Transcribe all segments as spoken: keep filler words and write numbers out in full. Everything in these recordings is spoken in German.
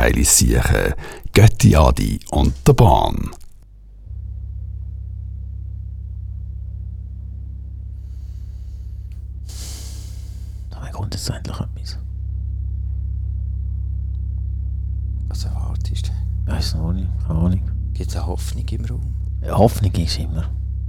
geile Siechen. Götti Adi und der Bahn. Da kommt jetzt endlich etwas. Was erwartest du? Weiss noch nicht, keine Ahnung. Gibt es eine Hoffnung im Raum? Ja, Hoffnung ist immer.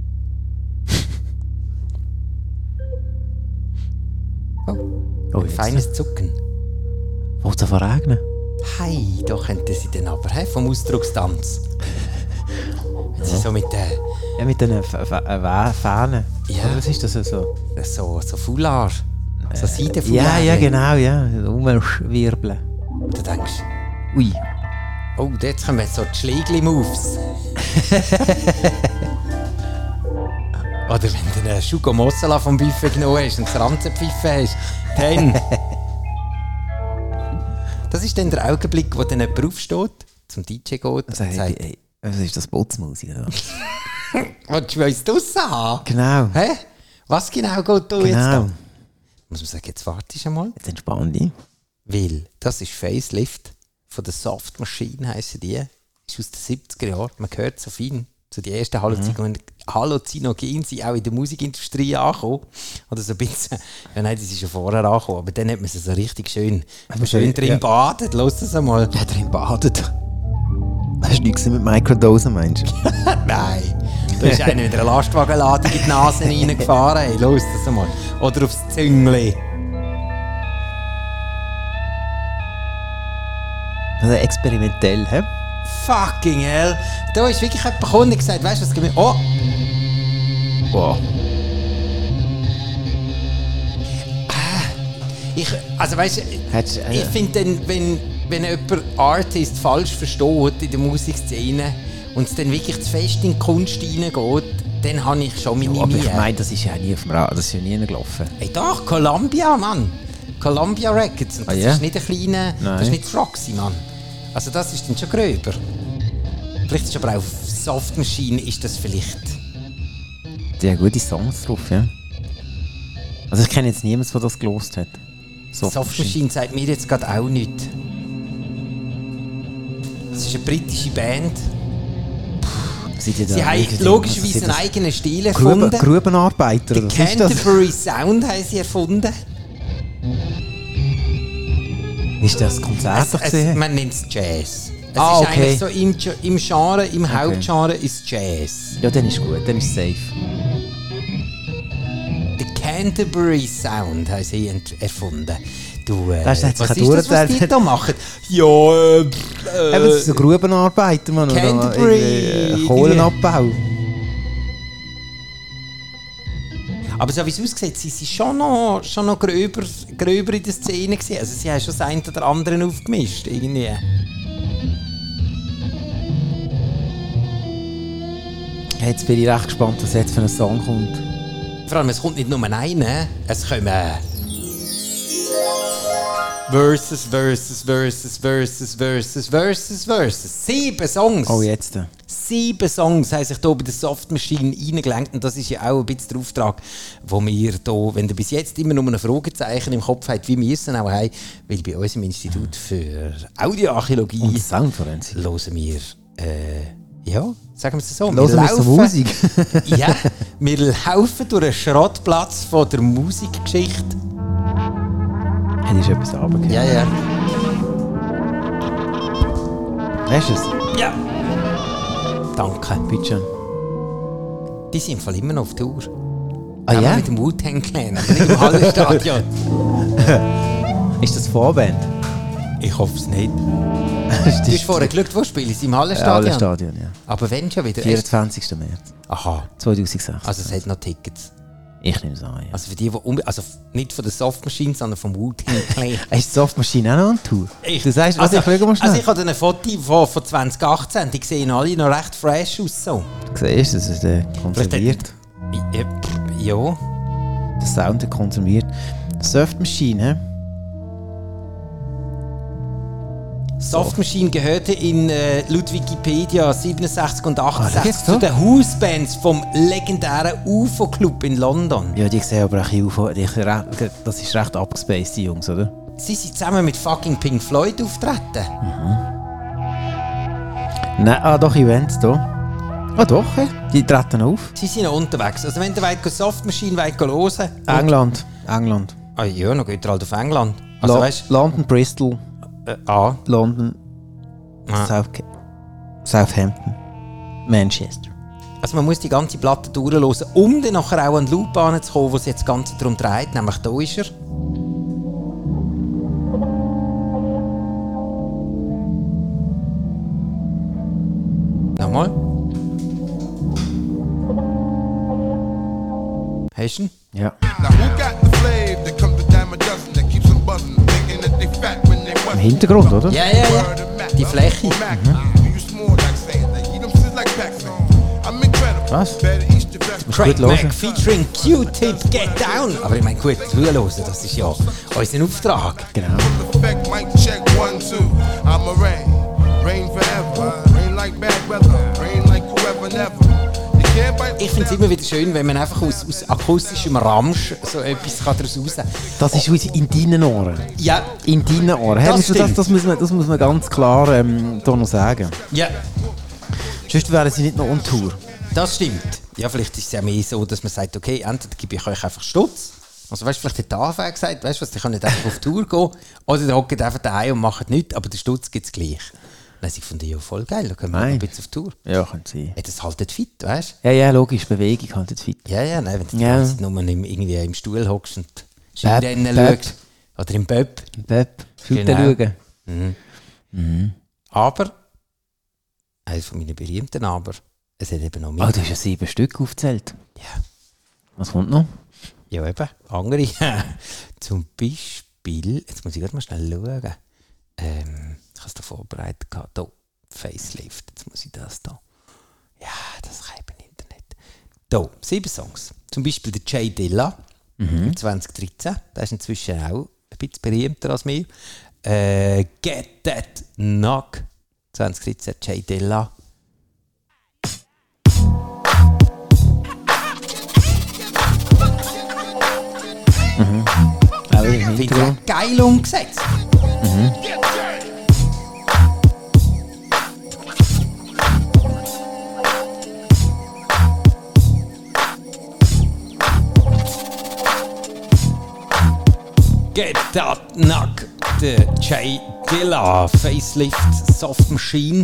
Oh, Oh, ein jetzt. feines Zucken. Wollt ihr verregnen? Hei, da könnten sie dann aber, he, vom Ausdruckstanz. Wenn sie so mit den, Ja, mit den F- F- äh, Fahnen. Ja. Oder was ist das so? so, so Foulard, so Seidenfoulard. Ja, ja, genau, ja. Umwirbeln. Du denkst, Ui. oh, jetzt kommen so die Schlägli-Moves. Oder wenn du einen Schugo Mozzarella vom Buffet genommen hast und das Ranzenpfeife hast, dann... Das ist dann der Augenblick, wo dann jemand aufsteht, zum D J geht und Also, hey, sagt, hey, was ist das, Putzmusik? Oder? willst du uns draussen haben? Genau. Hä? Was genau geht da jetzt Genau. da? Muss man sagen, jetzt wartest du einmal. Jetzt entspann dich. Weil das ist Facelift von der Soft Machine, heissen die. Ist aus den siebziger Jahren. Man hört so fein. So die ersten Halluzinogen, mhm. Halluzinogen sind auch in der Musikindustrie angekommen. Oder so ein bisschen. Ja, nein, das ist schon vorher angekommen. Aber dann hat man sie so richtig schön, Aber schön ja. drin badet. Lass das einmal. Ja, drin badet. Hast du nichts mit Microdosen, meinst du? Nein. Da ist einer mit einer Lastwagenladung in die Nase reingefahren. Hey, los das einmal. Oder aufs Züngli. Also experimentell, hä? Fucking hell. Da ist wirklich jemand gekommen und gesagt, weißt du was, gib oh. Wow. Ich, also weißt du, Hättest, äh, ich finde dann, wenn, wenn jemand Artist falsch versteht in der Musikszene und es dann wirklich zu fest in die Kunst reingeht, dann habe ich schon meine ja, aber ich Mühe. meine, das ist ja nie auf dem Rad, das ist ja nie gelaufen. Hey doch, Columbia, Mann. Columbia Records. Und das Ah, ja? ist nicht ein kleiner, das Nein. ist nicht Roxy, Mann. Also das ist dann schon gröber. Vielleicht ist aber auch auf Soft Machine ist das vielleicht... Die haben gute Songs drauf, ja. Also ich kenne jetzt niemanden, der das gelost hat. Soft, Soft Machine sagt mir jetzt gerade auch nichts. Es ist eine britische Band. Seid ihr da Sie haben irgendwie- logischerweise also einen seid eigenen Stil ihr Gruben, erfunden. Grubenarbeiter, Den oder was ist das? Canterbury Sound haben sie erfunden. Ist das Konzert Es, doch es, gesehen? man nennt es Jazz. Es Ah, ist okay. eigentlich so im, Ge- im Genre, im Hauptgenre ist Jazz. Ja, dann ist gut, dann ist safe. Den Canterbury Sound haben sie ent- erfunden. Du, äh, Das hat sich was auch ist das, was die durchgeteilt. da machen? Ja, äh, Eben, das ist so Grubenarbeiter, man. Oder Canterbury, irgendwie, äh, Kohlenabbau. aber so wie es aussieht, sie sind schon noch, schon noch gröber, gröber in der Szene gewesen. Also sie haben schon das eine oder andere aufgemischt, irgendwie. Jetzt bin ich recht gespannt, was jetzt für ein Song kommt. Vor allem, es kommt nicht nur einer, es kommen Versus, Versus, Versus, Versus, Versus, Versus, Versus. Sieben Songs. Oh, jetzt. Sieben Songs haben sich hier bei der Soft Machine reingelenkt und das ist ja auch ein bisschen der Auftrag, wo wir hier, wenn ihr bis jetzt immer nur ein Fragezeichen im Kopf habt, wie wir es dann auch haben, weil bei uns im Institut für Audioarchäologie Und Soundforensik. hören wir, äh, ja, sagen wir es so, Hören wir so Musik? ja, wir laufen durch einen Schrottplatz von der Musikgeschichte. Hättest du etwas runtergehört? Ja, ja. Hast du es? Ja. Danke. Bitte schön. Die sind im Fall immer noch auf Tour. Ah Auch ja? mit dem Wu-Tang Clan, aber nicht im Hallenstadion. Ist das Vorband? Ich hoffe es nicht. Das Du hast vorher geschaut, wo spielen sie? Im Hallenstadion? Alle Stadion, ja. Aber wenn schon wieder? vierundzwanzigsten März Aha. zweitausendsechzehn. Also es hat noch Tickets. Ich nehme es an, ja. Also für die, die um, also nicht von der Soft Machine, sondern vom Wu-Tang Clan. Ist die Softmaschine auch noch on Tour? Ich, Du sagst, also, also, ich schau mal schnell. also ich habe ein Foto von, von zwanzig achtzehn, die sehen alle noch recht fresh aus. So. Du siehst, das ist äh, konserviert. Ja, ja. Der Sound ist konserviert. Softmaschine, hä? Soft Machine gehörte in äh, laut Wikipedia siebenundsechzig und achtundsechzig Ah, zu so? den Hausbands vom legendären U F O-Club in London. Ja, die sehen aber auch ein bisschen auf. die sind recht- Das ist recht abgespaced, die Jungs, oder? Sie sind zusammen mit fucking Pink Floyd auftreten. Mhm. Nein, ah doch, Events hier. Ah doch, ja. Die treten auf. Sie sind noch unterwegs. Also wenn ihr wollt, Soft Machine wollt hören... England. England. Ah ja, dann geht ihr halt auf England. Also La- weißt London, Bristol, äh, ah, London, ah. South- Southampton, Manchester. Also man muss die ganze Platte durchhören, um dann nachher auch an die Loop anzukommen, wo es jetzt ganz darum dreht. Nämlich da ist er. Nochmal. Hast du ihn? Ja. Now who got the flave that comes a dime a dozen that keeps them buzzing, thinking that they fat when they Im wasn't. Hintergrund, oder? Ja, ja, ja. Die Fläche. You small like saying that eat them shit like Paxson. I'm incredible. Was? Better eat the best. Craig Gut hören. Mack featuring Q-Tip Get Down. Aber ich meine, gut, zuhören, das ist ja unser Auftrag. Genau. Effect mic check one two. I'm a rain, rain forever. Rain like bad weather. Rain like whoever never. You can't bite. Ich finde es immer wieder schön, wenn man einfach aus, aus akustischem Ramsch so etwas kann daraus raus kann. Das ist uns in deinen Ohren. Ja, In deinen Ohren. Hey, Das das, das, stimmt. das, muss man, das muss man ganz klar ähm, da noch sagen. ja, Sonst wären sie nicht noch on Tour. das stimmt. Ja, vielleicht ist es ja mehr so, dass man sagt, okay, entweder gebe ich euch einfach Stutz. Also weißt du, vielleicht hat der A V gesagt, weißt du was, die können nicht einfach auf Tour gehen. Oder die hocken einfach daheim und machen nichts, aber den Stutz gibt es gleich. Dann ich fand ich ja voll geil, da können wir noch Nein. ein bisschen auf Tour. Ja, könnte sein. Ja, das haltet fit, weißt Ja, ja, logisch, Bewegung halt jetzt fit. du? Ja, ja, nein, wenn du die Ja. ganze Zeit nur im, irgendwie im Stuhl hockst und Böb, Skirennen Böb. schaust. Oder im Böb. Böp, Schulter Genau. schauen. Aber, eines von meinen berühmten Aber, es hat eben noch mehr. Ah, du hast ja sieben Stück aufgezählt. Ja. Was kommt noch? Ja, eben. Andere. Zum Beispiel, jetzt muss ich gerade mal schnell schauen. Ähm, ich habe es da vorbereitet. gehabt. Da, Facelift. Jetzt muss ich das da. Ja, das kann ich im Internet. Da, sieben Songs. Zum Beispiel der Jay Dilla im zwanzig dreizehn. Der ist inzwischen auch ein bisschen berühmter als mir. Äh, Get That Knock. zwanzig dreizehn, Jay Dilla. Auch im Finde Hintergrund. ich geil umgesetzt. Get That Knock, der Jay Dilla, Facelift, Soft Machine.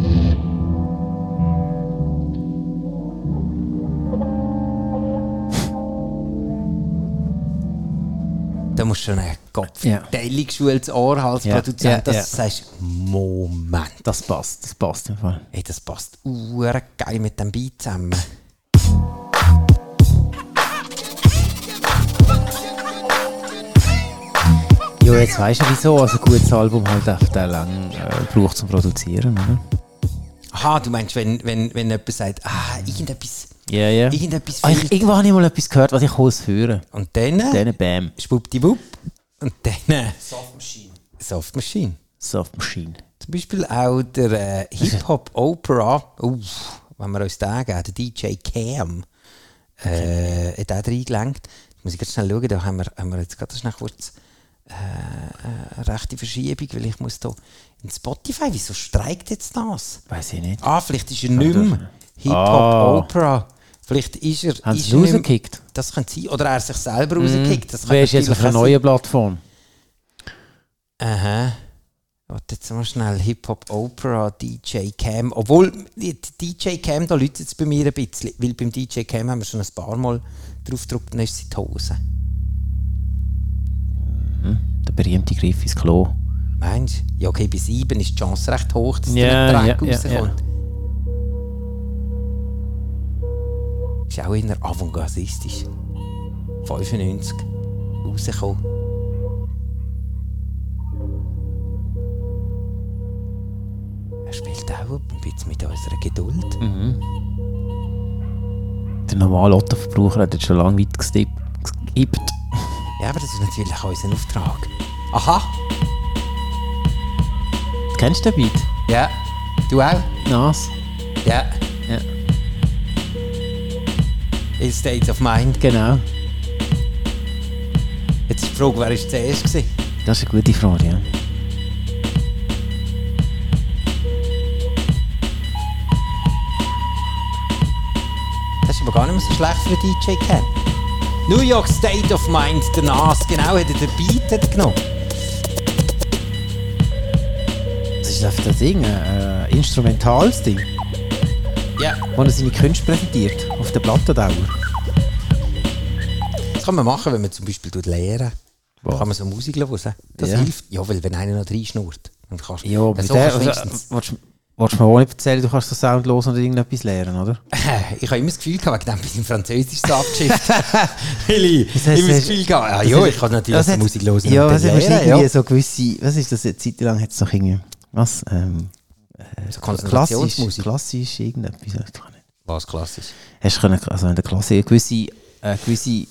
Da musst du schon ein Kopf Ja. teilig geschultes Ohr als Ja, Produzent, ja, dass ja. du sagst, Moment. Das passt, das passt im Fall. Ey, das passt uhr geil mit dem Beat zusammen. Ja, jetzt weisst du wieso. Also ein gutes Album halt einfach der lang äh, braucht zum Produzieren, oder? Aha, du meinst, wenn, wenn, wenn jemand sagt, ah, irgendetwas, Ja, ja. irgendetwas Ah, ich, fehlt. irgendwann habe ich mal etwas gehört, was ich aus hören. Und dann, Dann bam. schwuppdiwupp. Und dann, Soft Machine. Soft Machine. Soft Machine. Zum Beispiel auch der äh, Hip-Hop-Opera, uh, wenn wir uns den geben, der D J Cam, äh, hat auch reingelenkt. Jetzt muss ich ganz schnell schauen, da haben wir, haben wir jetzt gerade schnell kurz äh, eine rechte Verschiebung, weil ich muss da in Spotify, wieso streikt jetzt das? Weiß ich nicht. Ah, vielleicht ist er nicht mehr Hip-Hop-Opera. Vielleicht ist er... Haben ist sie er ihn nicht mehr- rausgekickt? Das könnte sein. Oder er sich selber rausgekickt. Das kann Wer ist jetzt auf natürlich einer auch neuen Plattform? sein. Aha. Warte jetzt mal schnell. Hip-Hop-Opera, D J Cam. Obwohl, die D J Cam, da läutet es bei mir ein bisschen. Weil beim D J Cam haben wir schon ein paar Mal drauf gedrückt, dann ist es in die Hose. Der berühmte Griff ins Klo. Meinst du? Ja, okay, bei sieben ist die Chance recht hoch, dass Ja, der Dreck ja, ja, rauskommt. Ist auch eher avantgardistisch. fünfundneunzig rausgekommen. Er spielt auch ein bisschen mit unserer Geduld. Der normale Otto-Verbraucher hat jetzt schon lange weit gestippt. geskippt. Ja, aber das ist natürlich auch unser Auftrag. Aha! Kennst du den Beat? Ja. Du auch? Nas? Ja. Ja. In State of Mind. Genau. Jetzt ist die Frage, wer war zuerst gewesen? Das ist eine gute Frage, ja. aber gar nicht mehr so schlecht für D J Cam. New York State of Mind, der Nas, genau, hat er den Beat hat er genommen. Das ist einfach das Ding, ein äh, instrumentales Ding. Ja. Wo er seine Künste präsentiert, auf der Plattendauer. Das kann man machen, wenn man zum Beispiel lehren. Was? Kann man so Musik hören. Das Ja. hilft. Ja, weil wenn einer noch reinschnurrt, dann kannst du... Ja, aber so der, kannst du also, wenigstens- willst du willst du mir auch nicht erzählen, du kannst so Sound hören und irgendetwas lernen, oder? Ich habe immer das Gefühl gehabt, wegen dem bin ich Französisch so abgeschifft. Weil ich Das heißt, immer das hast- Gefühl gehabt, ah, das ja, hat- ich kann natürlich das so hat- Musik hören Ja, und das dann hat lernen, irgendwie ja. so gewisse, was ist das, eine Zeit lang hat es doch irgendwie, was, ähm, So klassisch, Konzentrationsmusik. klassisch irgendetwas, ich weiß doch nicht. Was klassisch? Hast du können, also in der Klasse eine gewisse, eine gewisse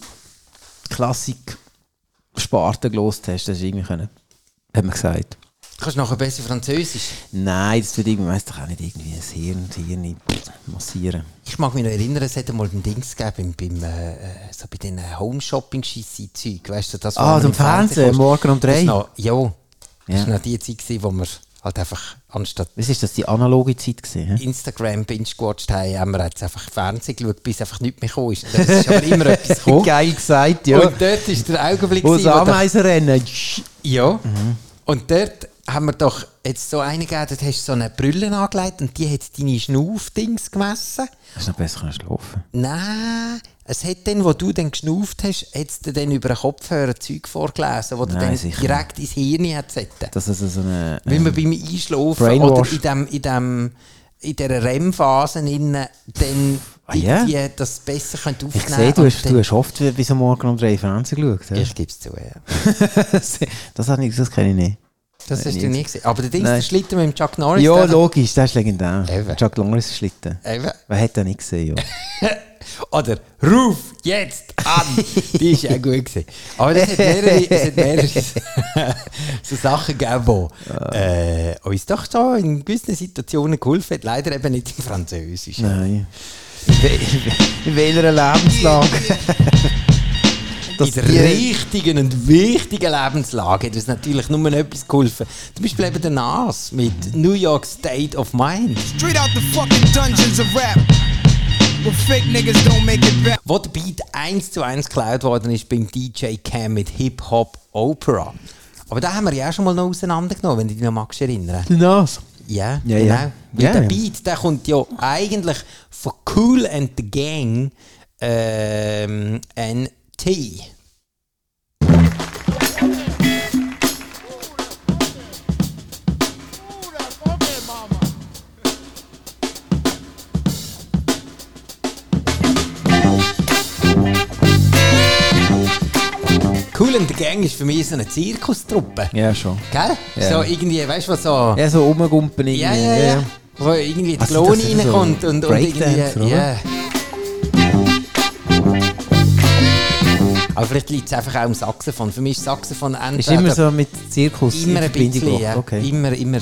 Klassik-Sparte gelost hast, das ist irgendwie können, hat man gesagt. Du kannst nachher besser Französisch. Nein, das wird irgendwie, weiss doch auch nicht, irgendwie das Hirn, das Hirn massieren. Ich mag mich noch erinnern, es hätte mal ein Dings gegeben, beim, beim, äh, so bei den Home-Shopping-Scheisse-Zeug, weißt du, das Ah, man zum im Fernsehen Fernsehen, kannst- morgen um Das drei. ist noch, ja, das Ja. war noch die Zeit, gewesen, wo wir halt einfach anstatt Was ist das, die analoge Zeit gewesen? hä? Instagram binge-watched haben, haben wir jetzt einfach Fernsehen geschaut, bis einfach nichts mehr gekommen ist. Es ist aber immer etwas gekommen. Geil gesagt, ja. Und dort ist der Augenblick, Wo gewesen, das wo der- Ameisenrennen. Ja. Und dort haben wir doch jetzt so eine gegeben, dort hast du so eine Brille angelegt und die hat deine Schnaufdings gemessen. Hast du noch besser können schlafen? Nein, es hat dann, wo du dann geschnauft hast, hat es dir dann über den Kopfhörer Zeug vorgelesen, wo du Nein, dann sicher direkt ins Hirn hat setzen. Das ist also so eine... Wie man ähm, beim Einschlafen Brainwash. oder in, dem, in, dem, in dieser R E M-Phase innen dann Ah, ja? irgendwie das besser könnt aufnehmen ich sehe, du und hast, dann- du hast oft bis am Morgen um drei Fernsehen geschaut. Ja? Ich gebe es zu, ja. das das, habe ich- das kenne ich nicht. Das hast nie du nie gesehen. Aber der Ding ist Nein. der Schlitten mit dem Chuck Norris. Ja, der- logisch, das ist legendär. Eben. Chuck Norris Schlitten. Eben. Wer hat den nicht gesehen? Ja. Oder Ruf jetzt an! Die ist ja gut gewesen. Aber es hat mehrere, es hat mehrere so Sachen gegeben, die äh, uns doch so in gewissen Situationen geholfen hat. Leider eben nicht im Französisch. Nein. In wel- in welcher Lebenslage? In der richtigen und wichtigen Lebenslage hat uns natürlich nur etwas geholfen. Zum Beispiel eben der Nas mit New York State of Mind. Straight out the fucking dungeons of rap. Where fake niggas don't make it back. Wo der Beat eins zu eins geklaut worden ist beim D J Cam mit Hip-Hop Opera. Aber da haben wir ja auch schon mal noch auseinandergenommen, wenn du dich noch magst erinnern. Nas. Ja, Ja, genau. ja. Weil Ja, der ja. Beat, der kommt ja eigentlich von Kool and the Gang ähm, N T. Kool and the Gang ist für mich so eine Zirkustruppe. Ja, schon. Gell? Ja. So irgendwie, weißt du was so... Ja, so rumgumpen irgendwie. Ja, ja, ja. Wo irgendwie die Was Klone sind das denn so? reinkommt und, und Breakdance, irgendwie... oder? Ja. Aber vielleicht liegt es einfach auch am Saxophon. Für mich ist Saxophon Ist entweder immer so mit Zirkus immer in ein Verbindung bisschen, gebracht. ja. Okay. Immer, immer.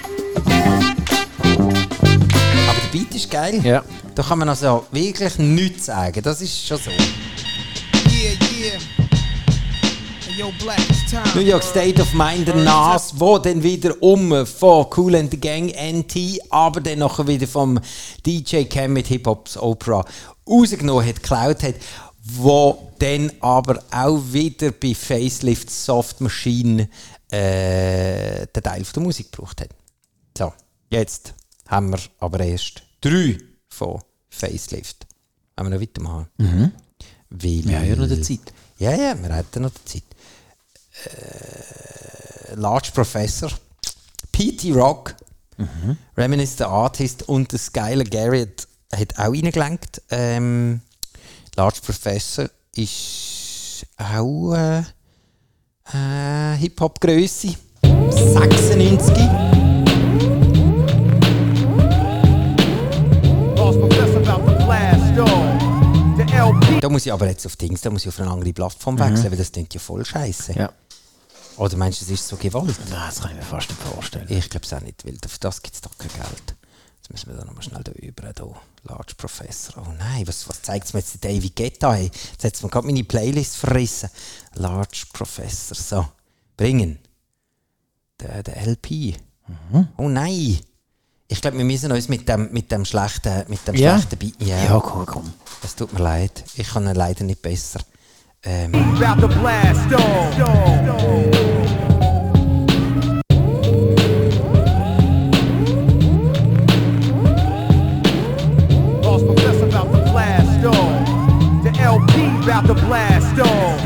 Aber der Beat ist geil. Ja. Da kann man also wirklich nichts sagen. Das ist schon so. Yeah, yeah. Hey, yo, Black, it's time. New York State of Mind, der Nas, wo dann wieder um von Kool and the Gang N T, aber dann nachher wieder vom D J Cam mit Hip-Hop's Opera rausgenommen hat, geklaut hat, wo dann aber auch wieder bei Facelift Soft Machine äh, den Teil von der Musik gebraucht hat. So, jetzt haben wir aber erst drei von Facelift. Wollen wir noch weitermachen? Mhm. Weil, Wir haben ja noch die Zeit. Ja, ja, wir hätten noch die Zeit. Äh, Large Professor, P T Rock, mhm. Reminisce the Artist und der Skylar Garrett hat auch reingelenkt. Ähm, Large Professor ist auch äh, äh, Hip-Hop-Grösse. sechsundneunzig. Lost Professor about to blast off. The L P. Da muss ich aber jetzt auf Dings, da muss ich auf eine andere Plattform wechseln, weil das klingt ja voll scheiße. Ja. Oder meinst du, das ist so gewollt? Nein, das kann ich mir fast nicht vorstellen. Ich glaube es auch nicht, weil für das gibt es doch kein Geld. Jetzt müssen wir da nochmal schnell da über. Da. Large Professor. Oh nein, was, was zeigt es mir jetzt der David Guetta? Hey? Jetzt hat es mir gerade meine Playlist verrissen. Large Professor. So, bringen. Der, der L P. Mhm. Oh nein. Ich glaube, wir müssen uns mit dem, mit dem schlechten, mit dem Ja? schlechten Beat. Ja. Ja, komm, komm. Es tut mir leid. Ich kann ihn leider nicht besser. Ähm. About to blast off. Lost Professor about to blast off. The L P about to blast off.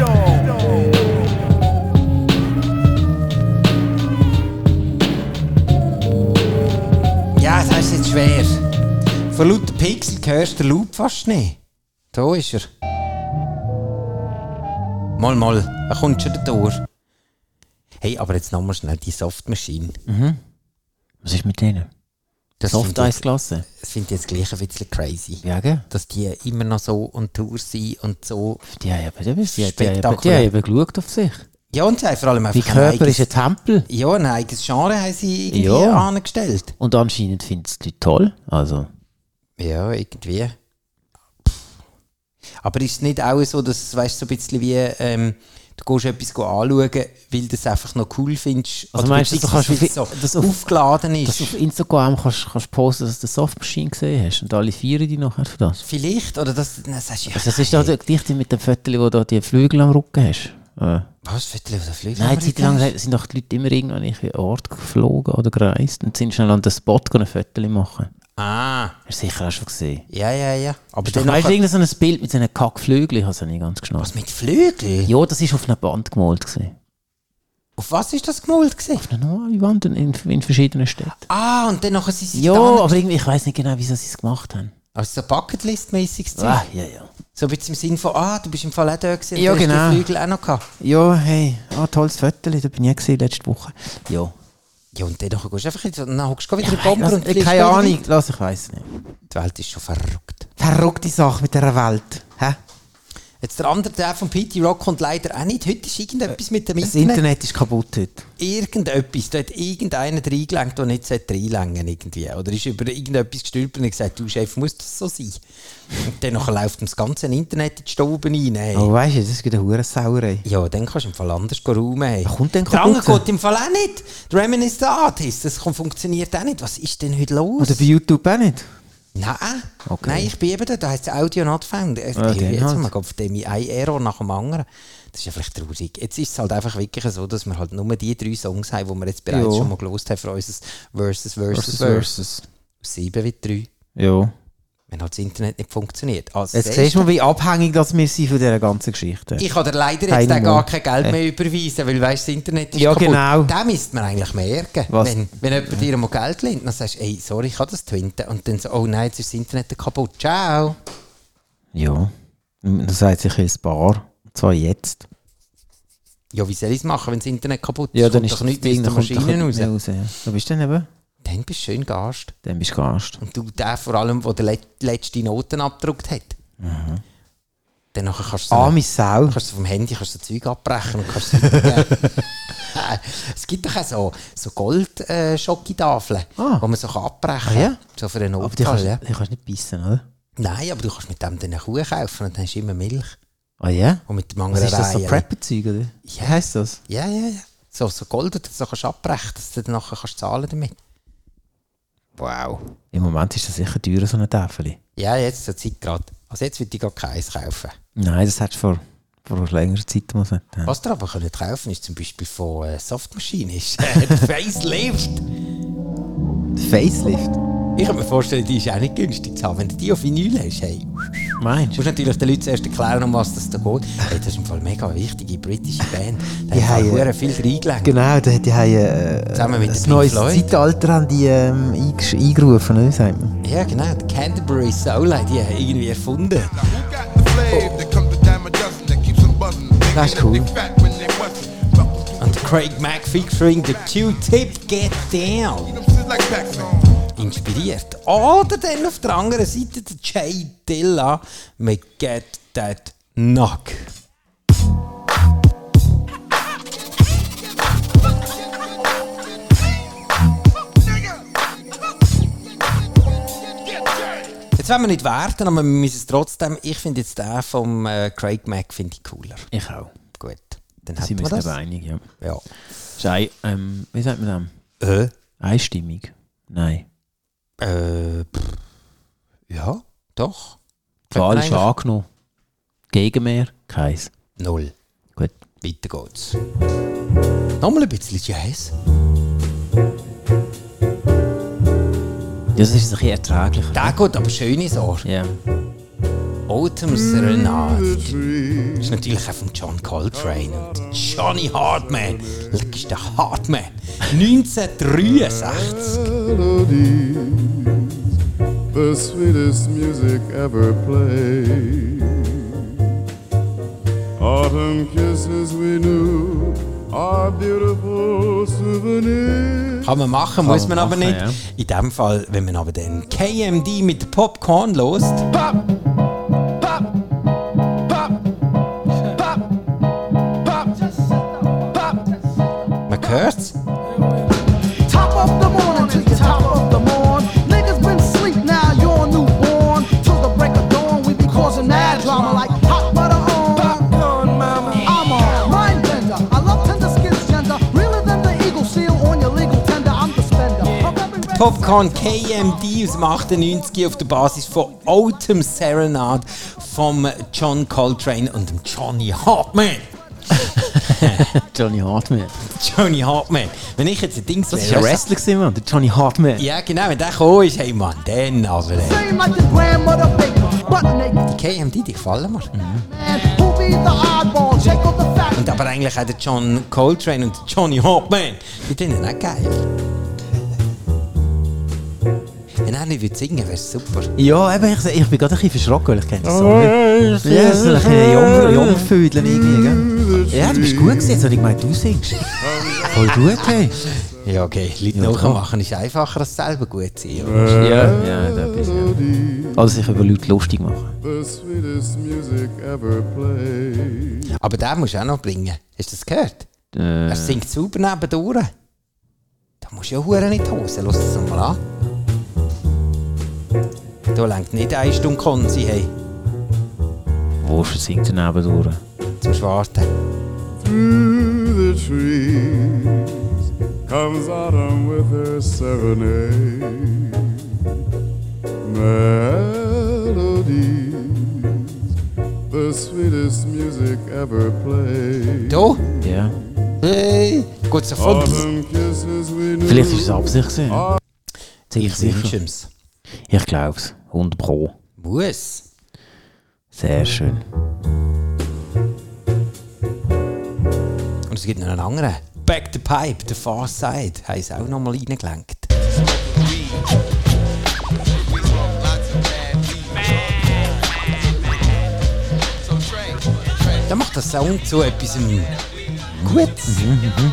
Ja, das ist jetzt schwer. Von lauter Pixel hörst du den Loop fast nicht. Da ist er. Mal, mal, er kommt schon durch. Hey, aber jetzt nochmal schnell die Softmaschine. Mhm. Was ist mit denen? Das Soft-Eis-Klasse? Das finde ich jetzt gleich ein bisschen crazy. Ja, gell? Dass die immer noch so on Tour sind und so. Die haben ja die, die, spektakulär. die, die haben geschaut auf sich. Ja, und sie haben vor allem einfach Wie Körper ein ist ein Tempel. Ja, ein eigenes Genre haben sie irgendwie Ja. angestellt. Und anscheinend finden es die Leute toll. Also. Ja, irgendwie. Aber ist es nicht auch so, dass weißt, so ein bisschen wie ähm, du gehst etwas anschauen, weil du es einfach noch cool findest? Also oder meinst du, du kannst weil es so das auf- aufgeladen ist? Dass du auf Instagram kannst, kannst posten, dass du die Softmaschine gesehen hast und alle feiern die nachher für das. Vielleicht, oder das, nein, das, ja, Also das ist doch der Gedicht mit dem Viertel, wo du die Flügel am Rücken hast. Äh. Was, Viertel oder Flügel? Nein, eine Zeit lang sind doch die Leute immer irgendwann an einen Ort geflogen oder gereist und sind schnell an den Spot ein Viertel machen. Ah, Hast du sicher auch schon gesehen. ja, ja, ja. Aber Du dann weißt nachher- irgendein so ein Bild mit so einem Kackflügel, ich habe es nicht ganz geschnallt. was mit Flügeln? Ja, das war auf einer Band gemalt. Gewesen. Auf was ist das gemalt gewesen? Auf einer normalen Wand in, in verschiedenen Städten. Ah, und dann nachher sind sie Ja, da. aber irgendwie, ich weiß nicht genau, wieso sie es gemacht haben. Also so Bucketlist-mäßiges Zeug. Ah, ja, ja. So ein bisschen im Sinn von, ah, du bist im Fall auch da gewesen, Ja, und du hast genau. die Flügel auch noch gehabt. Ja, hey, ah, tolles Viertel, da bin ich gesehen letzte Woche. Ja. Ja, und dann nachher gehst du einfach in so, dann hockst du wieder in den Bomber Lass, und fliegst keine wieder Ahnung, weiter. lass, ich weiß nicht. Die Welt ist schon verrückt. Verrückte Sache mit dieser Welt. Hä? Jetzt der andere, der von P T Rock, kommt leider auch nicht. Heute ist irgendetwas mit dem Das Internet. Internet ist kaputt heute. Irgendetwas. Da hat irgendeiner reingelenkt, der nicht reinlenken irgendwie. Oder ist über irgendetwas gestülpt und gesagt, du Chef, muss das so sein? Und dann nachher läuft das ganze Internet in die Stube rein. Hey. Oh, weißt du, das ist wieder eine Hurensauerei. Ja, dann kannst du im Fall anders räumen. Hey. Was kommt denn Der andere kaputt? geht im Fall auch nicht. Der Reminisce the Artist, das funktioniert auch nicht. Was ist denn heute los? Oder bei YouTube auch nicht? Nein, Okay. nein, ich bin eben da, da heisst es Audio not found. Äh, Ah, den jetzt halt. haben wir auf dem ein Error nach dem anderen. Das ist ja vielleicht traurig. Jetzt ist es halt einfach wirklich so, dass wir halt nur die drei Songs haben, die wir jetzt bereits Ja. schon mal gelost haben für unser Versus, Versus, Versus, Versus. versus. Sieben wie drei. Ja. Wenn halt das Internet nicht funktioniert. Also Jetzt das siehst du Erste- mal, wie abhängig das wir sind von dieser ganzen Geschichte. ich kann dir leider jetzt Kein auch gar Humor. kein Geld Äh. mehr überweisen, weil weißt, das Internet ist Ja, kaputt. genau. Da müsste man eigentlich merken. Was? Wenn, wenn jemand dir mal Geld lehnt, dann sagst du, ey, sorry, ich kann das twinten. Und dann so, oh nein, jetzt ist das Internet kaputt. Ciao. Ja. Das sagt sich ein Paar. Und zwar jetzt. Ja, wie soll ich es machen, wenn das Internet kaputt ist? Ja, dann Kommt ist doch nichts aus der kommt doch Maschine nicht raus. mehr raus. Ja. Da bist du dann eben. Dann bist du schön Gast. Dann bist du Gast. Und du, der vor allem, der die let- letzte Noten abgedruckt hat. Mhm. Dann nachher kannst du so, Ah, eine- meine Sau. kannst du vom Handy kannst du so Zeug abbrechen und kannst es weitergeben. Es gibt doch auch so, so Gold-Schokitafeln, Ah. wo man so kann abbrechen Ah, kann. ja? So für einen Aber die Notfall. kannst, Ja. die kannst nicht bissen, oder? Nein, aber du kannst mit dem dann eine Kuh kaufen und dann hast du immer Milch. Ah ja? Und mit dem Was anderen ist das, so Reihen. Prepper-Zeug, oder? Ja. Wie heisst das? Ja, ja, ja. So, so Gold, das so kannst du abbrechen, dass du dann nachher kannst zahlen damit. Wow. Im Moment ist das sicher teurer, so eine Tafel. Ja, jetzt zur Zeit gerade. Also jetzt würde ich gar keins kaufen. Nein, das hättest du vor, vor längerer Zeit mal sagen. Was ihr aber könnt kaufen ist zum Beispiel von äh, Softmaschine, ist äh, der Facelift. Facelift? Ich kann mir vorstellen, die ist auch nicht günstig zu haben. Wenn du die auf Vinyl hast, hey, Meinst musst du natürlich den Leuten zuerst erklären, um was das da geht. Hey, das ist im Fall eine mega wichtige britische Band. Die Die haben haben, sehr viel reingelenkt. Genau, die, die haben äh, Zusammen mit ein den Pink neues Floyd. Zeitalter haben die, ähm, eingesch- eingerufen, oder wie sagt man? Ja, genau. Die Canterbury Soul haben die irgendwie erfunden. Who got the flavor that comes a dime a dozen that keeps them buzzing? That's Making cool. them big fat when they bustin'. Buckles Und Craig Mack featuring the Q-Tip Get Down. them shit like Pac-Man. Inspiriert. Oder dann auf der anderen Seite der Jay Dilla mit Get That Knock. Jetzt wollen wir nicht werten, aber wir müssen es trotzdem. Ich finde jetzt den vom äh, Craig Mack finde ich cooler. Ich auch. Gut, dann Da hätten sind wir wir uns das. eben einig, ja. Ja. Ist ein, ähm, wie sagt man das? Äh, Einstimmig? Nein. äh, pff, ja, doch. Ich Wahl ist angenommen. Gegenmehr? Keins. Null. Gut. Weiter geht's. Nochmal ein bisschen Jazz. Das ist ein bisschen erträglicher. Der geht aber schön ins Ohr. Ja. Autumn Serenade. Das ist natürlich auch von John Coltrane und Johnny Hartman. Das ist der Hartman. neunzehnhundertdreiundsechzig. The sweetest music ever played. Autumn kisses we knew are beautiful souvenirs. Kann man machen, Kann muss man man aber machen, nicht. ja. In dem Fall, wenn man aber den K M D mit Popcorn lost. Pop, pop, pop, pop, pop, pop. Man hört's. Top of the morning to the top of the morn. Niggas been asleep now, you're newborn. Till the break of dawn, we be causing mad drama like hot butter on. Popcorn, mama. I'm a mind bender. I love tender skins, gender. Realer than the eagle seal on your legal tender. I'm the spender. Popcorn K M D aus dem achtundneunzig auf der Basis von Autumn Serenade vom John Coltrane und dem Johnny Hartman. Johnny Hartman. Johnny Hartman. Wenn ich jetzt ein Ding Das war ein Wrestler, gewesen, Mann. Der Johnny Hartman. Ja, genau, wenn der gekommen ist, hey Mann, dann aber. Ey. Same like the grandmother baker, butt naked. Die K M D, die gefallen mir. Man, who be the oddball, Jacob the fat. Und aber eigentlich auch der John Coltrane und der Johnny Hartman. Die finden auch geil. Wenn er nicht singen würde, wäre es super. Ja, eben, ich, ich bin gerade ein bisschen verschrocken, weil ich kenne das Song nicht. Ja, so ein bisschen Jung- Jungvödeln irgendwie, gell? Ja, du bist gut gewesen, jetzt habe ich gemeint, du singst. Voll gut, hey. Ja, okay, Leute Ja, nachmachen ist einfacher als selber gut zu sein. Ja, ja, da bist du. Also sich über Leute lustig machen. The sweetest music ever played. Aber den musst du auch noch bringen. Hast du das gehört? Äh, Er singt sauber nebendurch. Da musst du ja Huren in die Hose. Lass das doch mal an. Da lenkt nicht eine Stunde Konzi, hey. wo singt er nebendurch? Zum Schwarten. Through the trees comes autumn with her serenade. Melodies, the sweetest music ever played. Da? Ja. Hey! Geht sofort. Autumn kisses we knew. Vielleicht ist es Absicht gewesen. Ziemlich Ich wünsche sicher. es. Ich glaube es. hundert Pro. Muss. Sehr schön. Und es gibt noch einen anderen. Back the Pipe, The Far Side. Haben sie auch noch mal reingelenkt. Da macht der Sound so etwas Gutes. Mhm.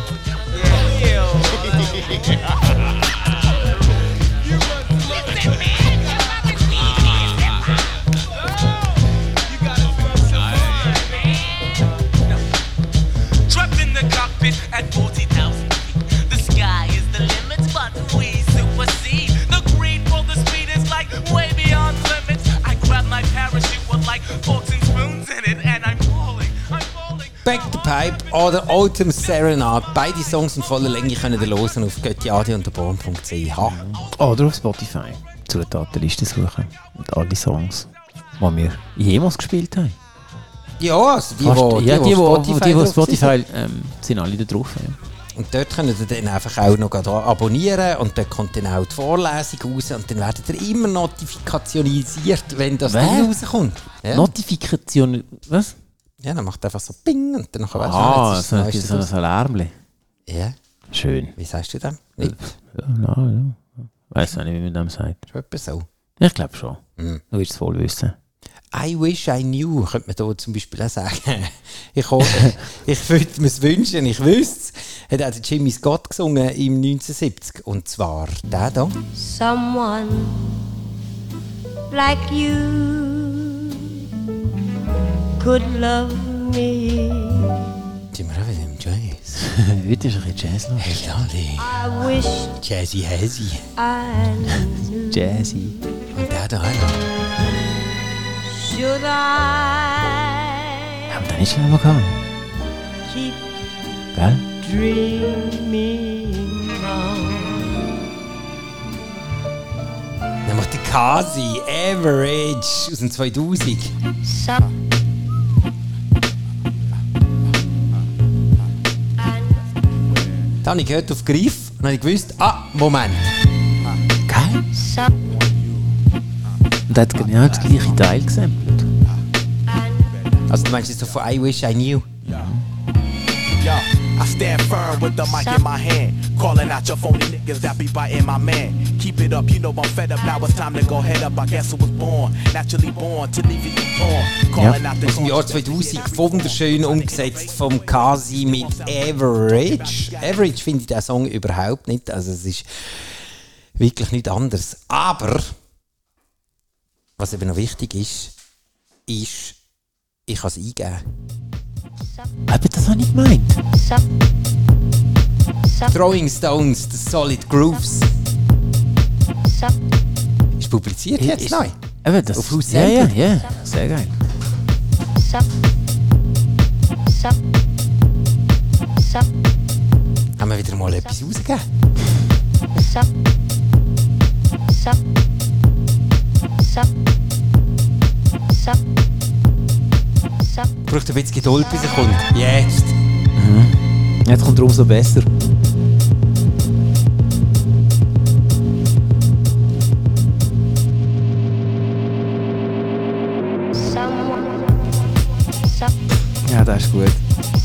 Trapped in the cockpit at forty thousand feet. The sky is the limit, but we supersede. The greed for the speed is like way beyond limits. I grab my parachute with like forks and spoons in it, and I'm falling, I'm falling. Back the Pipe oder Autumn Serenade. Beide Songs in voller Länge können ihr hören auf göttiadiunterborn punkt c h. Oder auf Spotify. Zutatenliste suchen. Und alle Songs, die wir jemals gespielt haben. Ja, also die, Fast- wo, die, ja, die, wo die, die, Spotify, die, die drauf Spotify ähm, sind alle da drauf. Ja. sind. Und dort könnt ihr dann einfach auch noch gerade abonnieren und dort kommt dann auch die Vorlesung raus und dann werdet ihr immer notifikationisiert, wenn das Was? Ding rauskommt. Ja. Notifikation. Was? ja, dann macht einfach so Ping und dann nachher weißt Ah, du, jetzt ist so, das so, Neueste so, raus. so ein Lärmchen. Ja, Schön. wie sagst du dem? Nicht? Ja, nein, ja. Weiß auch nicht, wie man dem sagt. Ist etwa so. Ich glaube schon. Mhm. Du wirst es wohl wissen. I wish I knew, könnte man da zum Beispiel auch sagen. ich ho- ich würde mir es wünschen, ich wüsste es. Hat auch der Jimmy Scott gesungen im neunzehnhundertsiebzig. Und zwar der hier. Someone like you could love me. Sind wir auch wieder im Jazz? Heute ist ein bisschen Jazz los. Hey, Lali. I wish Jazzy Hazy. I knew. Jazzy. Und der da auch noch. Should I Haben wir den nicht schon mal gehabt? keep Gell? dreaming on? Dann macht die Kasi, Average aus dem zweitausend. Da habe ich gehört auf Griff und habe ich gewusst, ah, Moment. Geil. Und er hat genau das gleiche Teil gesampelt. Also du meinst jetzt so von I Wish I Knew? Yo, I stand firm with the mic in my hand, calling out your phony niggas that be biting my man. Keep it up, you know I'm fed up. Now it's time to go head up. I guess I was born, naturally born to leave you torn. Calling out the Aus dem Jahr zweitausend, wunderschön umgesetzt vom Kasi mit Average. Average finde ich den Song überhaupt nicht. Also es ist wirklich nicht anders. Aber was eben noch wichtig ist, ist, ich kann es eingeben. Aber das habe ich gemeint. Throwing Stones, The Solid Grooves. Ist publiziert Ja, jetzt ist- neu. Eben, das, Auf Who's ja, ja, Sampled? ja, sehr geil. Haben wir wieder mal etwas rausgegeben. Braucht ein bisschen Geduld, bis er kommt. Jetzt. Jetzt kommt er umso besser. Ja, das ist gut.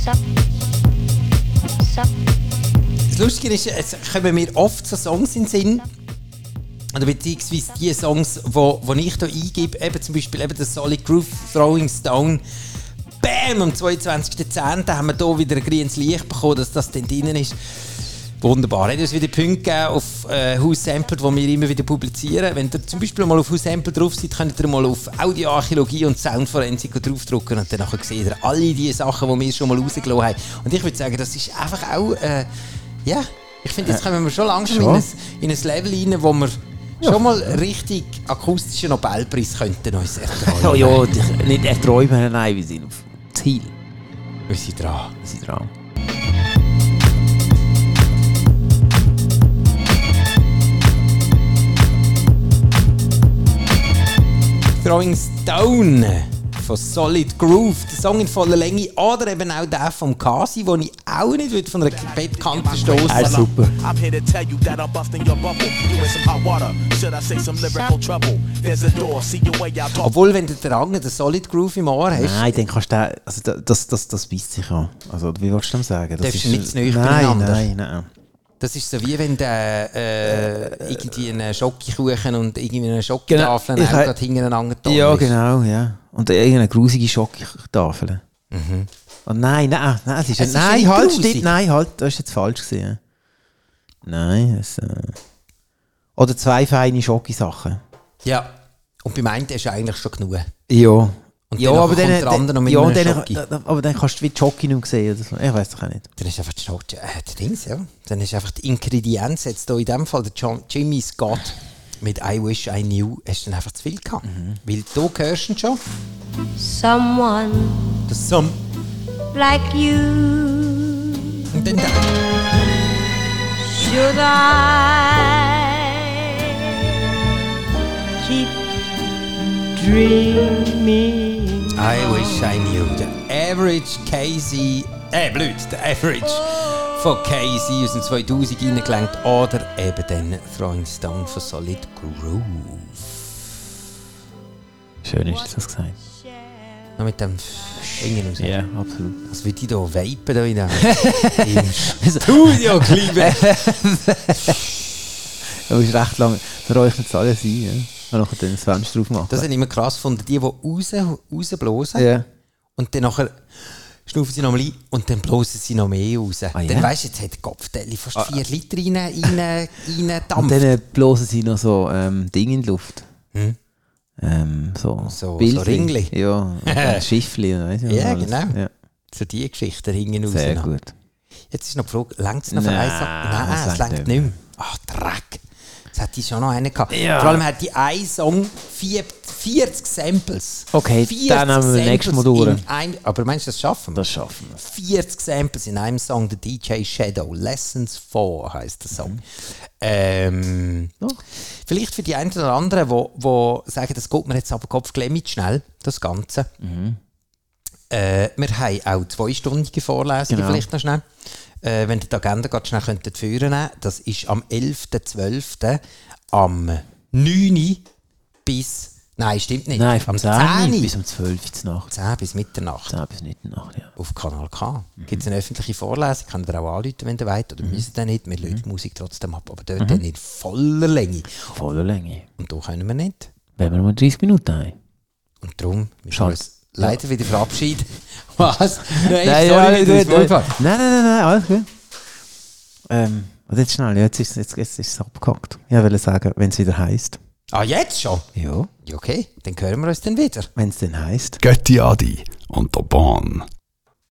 Das Lustige ist, es kommen mir oft so Songs in den Sinn, oder beziehungsweise die Songs, wo, wo ich hier eingebe, eben zum Beispiel eben das Solid Groove, Throwing Stone. Bam! Am zweiundzwanzigsten zehnten haben wir hier wieder ein grünes Licht bekommen, dass das dann drin ist. Wunderbar. Hat uns wieder Punkte gegeben auf äh, Who's Sampled, die wir immer wieder publizieren. Wenn ihr zum Beispiel mal auf Who's Sampled drauf seid, könnt ihr mal auf Audioarchäologie und Soundforensik draufdrücken und dann seht ihr alle die Sachen, die wir schon mal rausgelassen haben. Und ich würde sagen, das ist einfach auch, äh, ja, ich finde, jetzt kommen wir schon langsam Schon. in ein, in ein Level rein, wo wir schon mal richtig akustischen Nobelpreis könnten uns erträumen. Oh ja, dich nicht erträumen, nein, wir sind auf Ziel. Wir sind dran. Wir sind dran. Throwing Stone von Solid Groove, der Song in voller Länge, oder eben auch der vom Kasi, den ich auch nicht würde von einer Bettkante stoßen. Er ist super. I'm here to tell you that I'm busting your bubble. You in some hot water. Should I say some lyrical trouble? There's a door. See your way out. Obwohl, wenn du den Rang, den Solid Groove im Ohr hast, Nein, dann kannst du den, also das, das, das, das weisst sich ja. Also, wie willst du dem sagen? Das Darfst du nicht zu nahe Nein, beieinander? nein, nein. das ist so wie wenn du äh, irgendwie einen Schokokuchen und irgendwie eine Schokotafel Genau. auch Ich- gerade hintereinander da Ja, ist. genau, ja. Und irgendeine grusige Schokotafel. Mhm. Oh nein, nein, nein, es ist, Es ist nein, nicht halt, grusig. stimmt, nein, halt, das ist jetzt falsch gesehen. Nein, es, äh, oder zwei feine Schokisachen. Ja, und beim einen ist eigentlich schon genug. Ja. Und Ja, dann aber kommt dann, der andere noch mit ja, einem und dann, Schoki. da- aber dann kannst du wie die Schoki nicht mehr sehen oder so. Ich weiß doch auch nicht. Dann ist einfach die Schoki, äh, der Dings, ja. Dann ist einfach die Ingredienz, jetzt hier in dem Fall der John, Jimmy Scott mit I Wish I Knew, hast du dann einfach zu viel gehabt. Mhm. Weil du hörst ihn schon. Someone Das Some. like you. Und dann der. Should I keep dreaming? I Wish I Knew. Der Average Casey, äh, blöd, der Average von Casey aus dem zweitausend reingelenkt oder eben dann Throwing Stone von Solid Groove. Schön ist das gesagt. Noch mit dem Finger raus. Ja, absolut. Was will ich da vapen da in dem im Studio klieben? Aber es ist recht lang. Da räuchern es alle ein, ja. Und nachher dann das Fenster drauf machen. Das habe ich immer krass gefunden, die, die raus, rausblasen Ja. und dann nachher schnaufen sie noch mal ein und dann blasen sie noch mehr raus. Ah, ja? Dann weisst du, jetzt hat der Kopfteil fast vier Liter rein, rein, rein Und dann äh, blasen sie noch so ähm, Dinge in die Luft. Hm? Ähm, so So- Bildchen. so Ringli. Ja, äh, Schiffli. und weiss ich Ja, was alles. genau. Ja. So die Geschichte hinten raus. Sehr noch. gut. Jetzt ist noch die Frage, längt es noch für Nein, eins? Nein, das es längt längt nicht nicht mehr. Ach, Dreck. Jetzt hätte ich schon noch einen gehabt. Ja. Vor allem hat die ein Song vierzig Samples. Okay, dann haben wir nächstes Mal durch. in einem- Aber meinst du, das schaffen wir? Das schaffen wir. vierzig Samples in einem Song, der D J Shadow. Lessons four heisst der Song. Mhm. Ähm, Ja. Vielleicht für die einen oder anderen, die wo, wo sagen, das geht mir jetzt aber kopfklemmt schnell, das Ganze. Mhm. Äh, wir haben auch zweistündige Vorlesungen, Genau. vielleicht noch schnell. Äh, wenn ihr die Agenda gerade schnell könntet führen könntet, das ist am elften zwölften am neun bis, nein, stimmt nicht, Nein, vom am zehn zehn bis um zwölf Uhr Nacht. zehn bis Mitternacht. zehn bis Mitternacht, ja. Auf Kanal K. Gibt es eine öffentliche Vorlesung, kann ihr auch anrufen, wenn ihr wollt, oder müsst ihr nicht, wir mhm. die Musik trotzdem ab, aber dort dann in voller Länge. Voller Länge. Und da können wir nicht. Wenn wir mal dreißig Minuten haben. Und darum müssen wir Schade. uns leider wieder verabschieden. Was? Nein, Nein, sorry, ja, wieder gut, das Vorfall. Nein, nein, nein, nein, alles gut. Ähm, warte jetzt schnell, jetzt ist, jetzt, jetzt ist es abgehackt. Ich wollte sagen, wenn es wieder heisst. Ah, jetzt schon? Ja. Ja, okay, dann hören wir uns dann wieder. Wenn es dann heisst. Götti Adi und der Bahn.